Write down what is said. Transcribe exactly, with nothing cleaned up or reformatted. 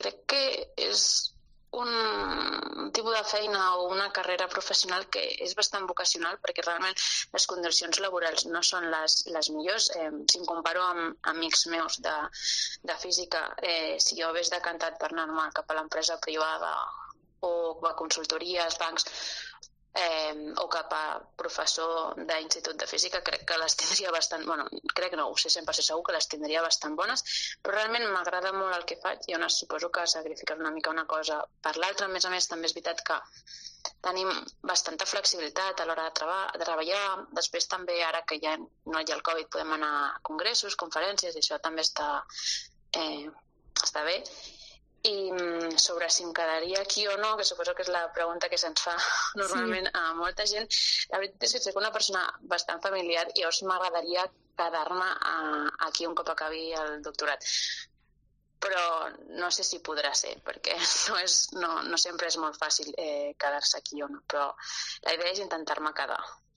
crec que és un tipus de feina o una carrera professional que és bastant vocacional perquè realment les condicions laborals no són les, les millors. Eh, si em comparo amb amics meus de, de física, eh, si jo hagués decantat per anar-me cap a l'empresa privada o a consultories, bancs, eh, o cap a professor d'institut de física, crec que les tindria bastant, bueno, crec no, ho sé cent per cent segur que les tindria bastant bones, però realment m'agrada molt el que faig i on suposo que sacrifiques una mica una cosa per l'altra. A més a més, també és veritat que tenim bastanta flexibilitat a l'hora de, treba de treballar. Després també, ara que ja no hi ha el Covid, podem anar a congressos, conferències, i això també està, eh, està bé. I sobre si em quedaria aquí o no, que suposo que és la pregunta que se'ns fa normalment sí. a molta gent, la veritat és que soc una persona bastant familiar i llavors m'agradaria quedar-me aquí un cop acabi el doctorat. Però no sé si podrà ser, perquè no, és, no, no sempre és molt fàcil eh, quedar-se aquí o no, però la idea és intentar-me quedar.